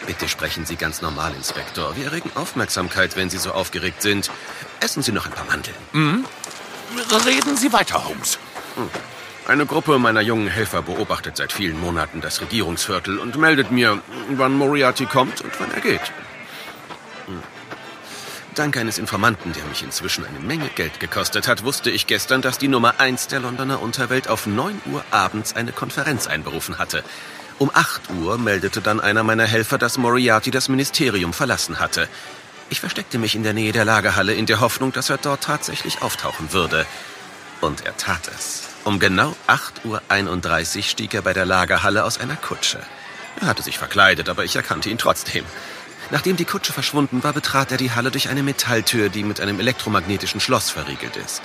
Bitte sprechen Sie ganz normal, Inspektor. Wir erregen Aufmerksamkeit, wenn Sie so aufgeregt sind. Essen Sie noch ein paar Mandeln. Reden Sie weiter, Holmes. Eine Gruppe meiner jungen Helfer beobachtet seit vielen Monaten das Regierungsviertel und meldet mir, wann Moriarty kommt und wann er geht. Dank eines Informanten, der mich inzwischen eine Menge Geld gekostet hat, wusste ich gestern, dass die Nummer 1 der Londoner Unterwelt auf 9 Uhr abends eine Konferenz einberufen hatte. Um 8 Uhr meldete dann einer meiner Helfer, dass Moriarty das Ministerium verlassen hatte. Ich versteckte mich in der Nähe der Lagerhalle in der Hoffnung, dass er dort tatsächlich auftauchen würde. Und er tat es. Um genau 8:31 Uhr stieg er bei der Lagerhalle aus einer Kutsche. Er hatte sich verkleidet, aber ich erkannte ihn trotzdem. Nachdem die Kutsche verschwunden war, betrat er die Halle durch eine Metalltür, die mit einem elektromagnetischen Schloss verriegelt ist.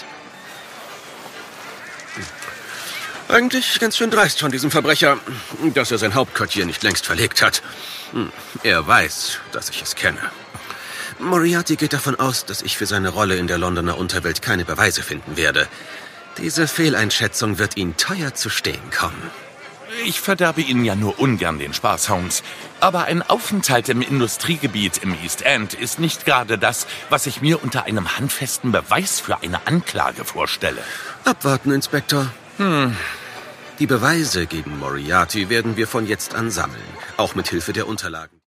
Eigentlich ganz schön dreist von diesem Verbrecher, dass er sein Hauptquartier nicht längst verlegt hat. Er weiß, dass ich es kenne. Moriarty geht davon aus, dass ich für seine Rolle in der Londoner Unterwelt keine Beweise finden werde. Diese Fehleinschätzung wird ihn teuer zu stehen kommen. Ich verderbe Ihnen ja nur ungern den Spaß, Holmes. Aber ein Aufenthalt im Industriegebiet im East End ist nicht gerade das, was ich mir unter einem handfesten Beweis für eine Anklage vorstelle. Abwarten, Inspektor. Die Beweise gegen Moriarty werden wir von jetzt an sammeln, auch mit Hilfe der Unterlagen.